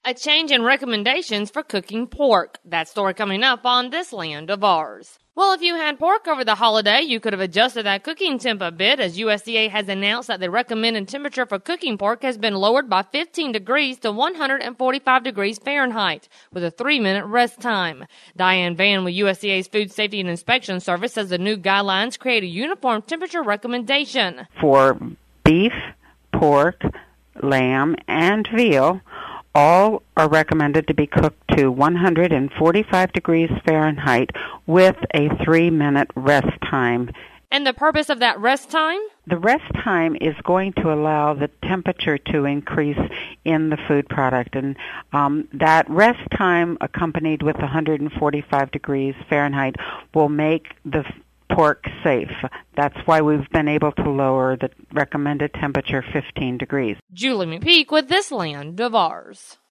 A change in recommendations for cooking pork. That story coming up on This Land of Ours. Well, if you had pork over the holiday, you could have adjusted that cooking temp a bit, as USDA has announced that the recommended temperature for cooking pork has been lowered by 15 degrees to 145 degrees Fahrenheit, with a 3-minute rest time. Diane Vann with USDA's Food Safety and Inspection Service says the new guidelines create a uniform temperature recommendation. For beef, pork, lamb, and veal, all are recommended to be cooked to 145 degrees Fahrenheit with a 3-minute rest time. And the purpose of that rest time? The rest time is going to allow the temperature to increase in the food product. And that rest time, accompanied with 145 degrees Fahrenheit, will make the pork safe. That's why we've been able to lower the recommended temperature 15 degrees. Julie McPeak with This Land of Ours.